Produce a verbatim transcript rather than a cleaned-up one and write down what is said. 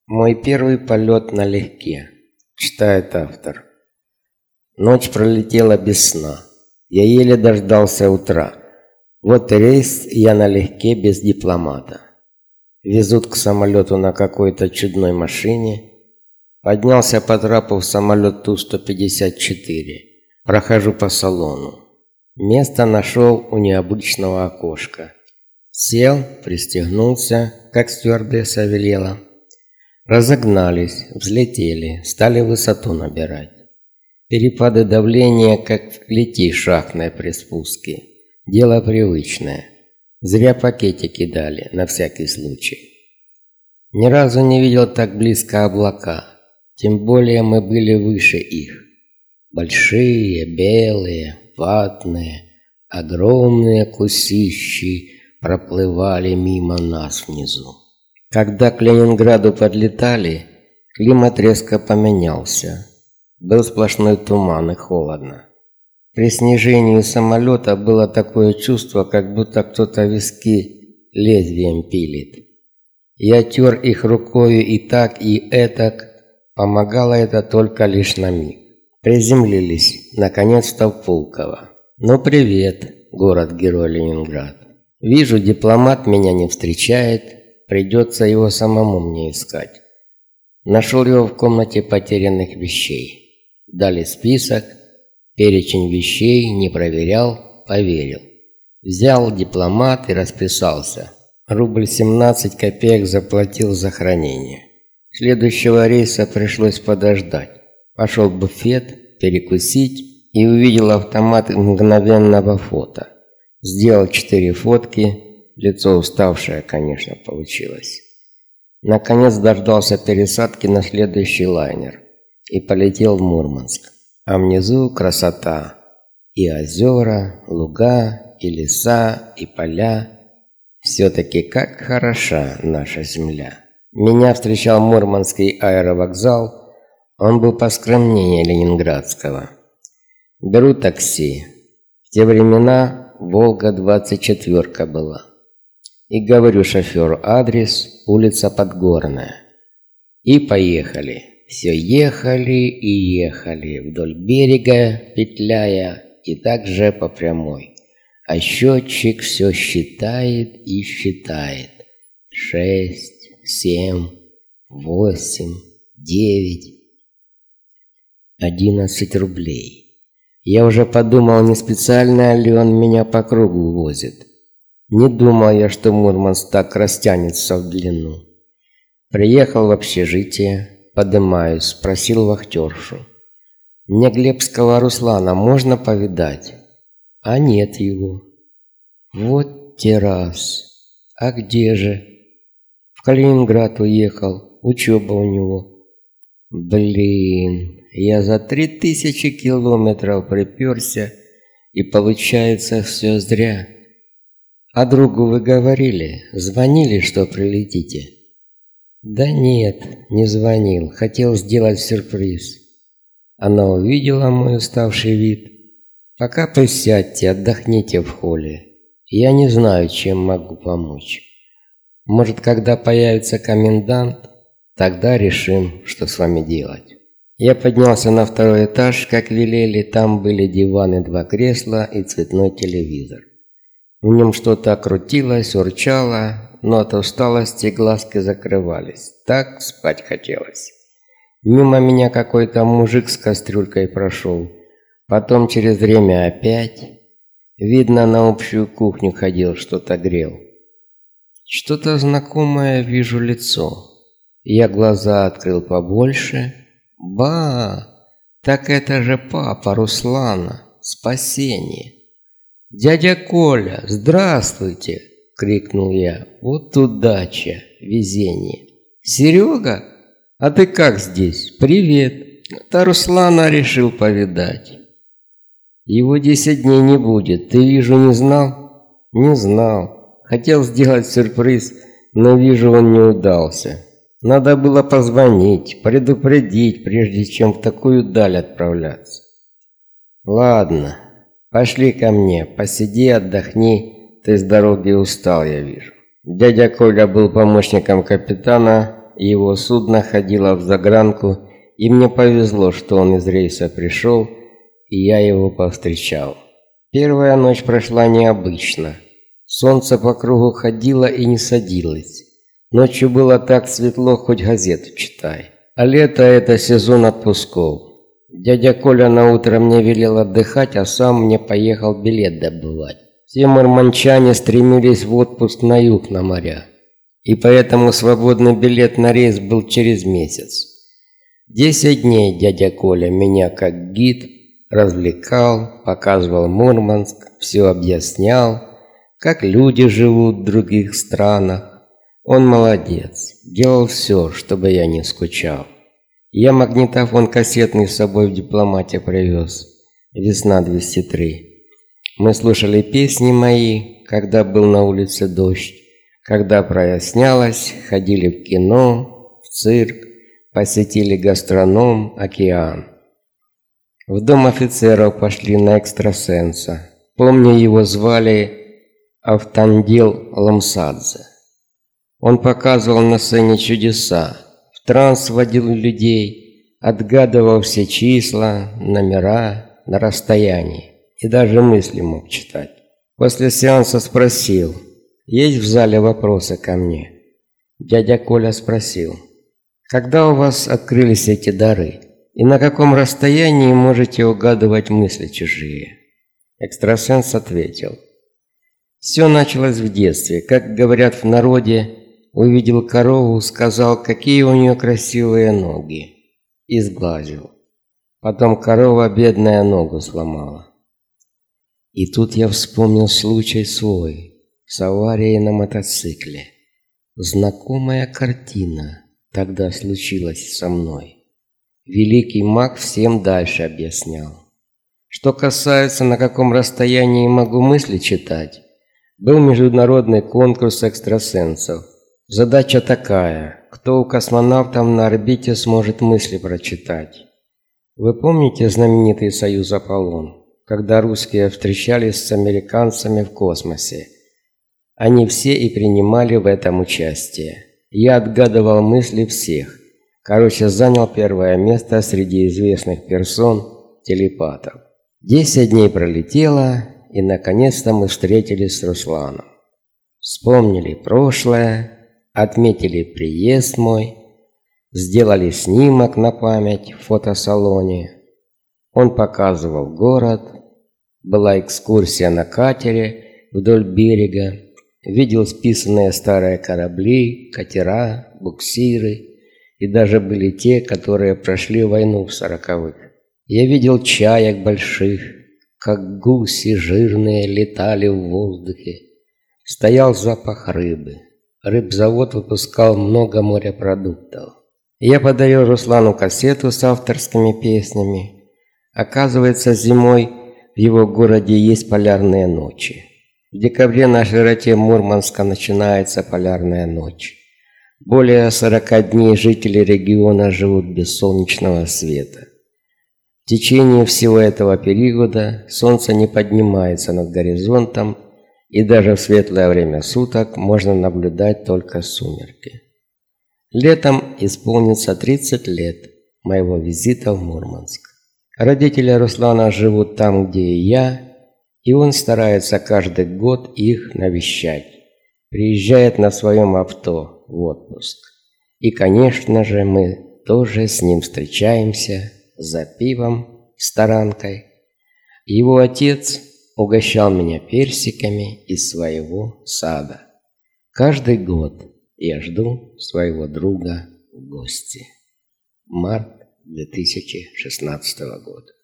Мой первый полет налегке, читает автор. Ночь пролетела без сна. Я еле дождался утра. Вот рейс, я налегке без дипломата. Везут к самолету на какой-то чудной машине. Поднялся по трапу в самолет Ту сто пятьдесят четыре. Прохожу по салону. Место нашел у необычного окошка. Сел, пристегнулся, как стюардесса велела. Разогнались, взлетели, стали высоту набирать. Перепады давления, как в клети шахтной при спуске. Дело привычное. Зря пакетики дали, на всякий случай. Ни разу не видел так близко облака. Тем более мы были выше их. Большие, белые, ватные, огромные кусищи проплывали мимо нас внизу. Когда к Ленинграду подлетали, климат резко поменялся. Был сплошной туман и холодно. При снижении самолета было такое чувство, как будто кто-то виски лезвием пилит. Я тер их рукою и так, и этак. Помогало это только лишь на миг. Приземлились, наконец-то в Пулково. Ну привет, город-герой Ленинград. Вижу, дипломат меня не встречает, придется его самому мне искать. Нашел его в комнате потерянных вещей. Дали список, перечень вещей, не проверял, поверил. Взял дипломат и расписался. Рубль семнадцать копеек заплатил за хранение. Следующего рейса пришлось подождать. Пошел в буфет, перекусить и увидел автомат мгновенного фото. Сделал четыре фотки, лицо уставшее, конечно, получилось. Наконец дождался пересадки на следующий лайнер и полетел в Мурманск. А внизу красота. И озера, луга, и леса, и поля. Все-таки как хороша наша земля. Меня встречал Мурманский аэровокзал. Он был поскромнее ленинградского. Беру такси. В те времена Волга двадцать четвёрка была. И говорю шоферу адрес, улица Подгорная. И поехали. Все ехали и ехали вдоль берега, петляя, и также по прямой. А счетчик все считает и считает. Шесть, семь, восемь, девять, одиннадцать рублей. Я уже подумал, не специально ли он меня по кругу возит. Не думал я, что Мурманск так растянется в длину. Приехал в общежитие. Подымаюсь, спросил вахтершу. Мне Глебского Руслана можно повидать? А нет его. Вот те раз. А где же? В Калининград уехал, учеба у него. Блин, я за три тысячи километров приперся, и получается все зря. А другу вы говорили, звонили, что прилетите? Да нет, не звонил, хотел сделать сюрприз. Она увидела мой уставший вид. Пока присядьте, отдохните в холле. Я не знаю, чем могу помочь. Может, когда появится комендант, тогда решим, что с вами делать. Я поднялся на второй этаж, как велели, там были диваны, два кресла и цветной телевизор. В нем что-то крутилось, урчало, но от усталости глазки закрывались. Так спать хотелось. Мимо меня какой-то мужик с кастрюлькой прошел. Потом через время опять. Видно, на общую кухню ходил, что-то грел. Что-то знакомое вижу лицо. Я глаза открыл побольше. Ба! Так это же папа Руслана. Спасение. «Дядя Коля, здравствуйте!» — крикнул я. «Вот удача, везение!» «Серега? А ты как здесь? Привет!» «Да Руслана решил повидать. Его десять дней не будет. Ты, вижу, не знал?» «Не знал. Хотел сделать сюрприз, но, вижу, он не удался. Надо было позвонить, предупредить, прежде чем в такую даль отправляться. Ладно, пошли ко мне, посиди, отдохни. Ты с дороги устал, я вижу». Дядя Коля был помощником капитана его судно ходило в загранку, и мне повезло, что он из рейса пришел, и я его повстречал. Первая ночь прошла необычно. Солнце по кругу ходило и не садилось. Ночью было так светло, хоть газету читай. А лето – это сезон отпусков. Дядя Коля на утро мне велел отдыхать, а сам мне поехал билет добывать. Все мурманчане стремились в отпуск на юг, на моря. И поэтому свободный билет на рейс был через месяц. Десять дней дядя Коля меня как гид развлекал, показывал Мурманск, все объяснял, как люди живут в других странах. Он молодец, делал все, чтобы я не скучал. Я магнитофон кассетный с собой в дипломате привез. Весна двести три. Мы слушали песни мои, когда был на улице дождь. Когда прояснялось, ходили в кино, в цирк, посетили гастроном, океан. В дом офицеров пошли на экстрасенса. Помню, его звали Автандил Ламсадзе. Он показывал на сцене чудеса, в транс вводил людей, отгадывал все числа, номера на расстоянии и даже мысли мог читать. После сеанса спросил: «Есть в зале вопросы ко мне?» Дядя Коля спросил: «Когда у вас открылись эти дары? И на каком расстоянии можете угадывать мысли чужие?» Экстрасенс ответил: «Все началось в детстве. Как говорят в народе, увидел корову, сказал, какие у нее красивые ноги, и сглазил. Потом корова бедная ногу сломала». И тут я вспомнил случай свой с аварией на мотоцикле. Знакомая картина тогда случилась со мной. Великий маг всем дальше объяснял. Что касается, на каком расстоянии могу мысли читать, был международный конкурс экстрасенсов. Задача такая: кто у космонавтов на орбите сможет мысли прочитать. Вы помните знаменитый союз Аполлон, когда русские встречались с американцами в космосе? Они все и принимали в этом участие. Я отгадывал мысли всех. Короче, занял первое место среди известных персон, телепатов. Десять дней пролетело, и наконец-то мы встретились с Русланом. Вспомнили прошлое, отметили приезд мой, сделали снимок на память в фотосалоне. Он показывал город, была экскурсия на катере вдоль берега, видел списанные старые корабли, катера, буксиры, и даже были те, которые прошли войну в сороковых. Я видел чаек больших, как гуси жирные летали в воздухе. Стоял запах рыбы. Рыбзавод выпускал много морепродуктов. Я подарил Руслану кассету с авторскими песнями. Оказывается, зимой в его городе есть полярные ночи. В декабре на широте Мурманска начинается полярная ночь. Более сорока дней жители региона живут без солнечного света. В течение всего этого периода солнце не поднимается над горизонтом, и даже в светлое время суток можно наблюдать только сумерки. Летом исполнится тридцать лет моего визита в Мурманск. Родители Руслана живут там, где и я, и он старается каждый год их навещать. Приезжает на своем авто в отпуск. И, конечно же, мы тоже с ним встречаемся за пивом с таранкой. Его отец угощал меня персиками из своего сада. Каждый год я жду своего друга в гости. Март две тысячи шестнадцатого года.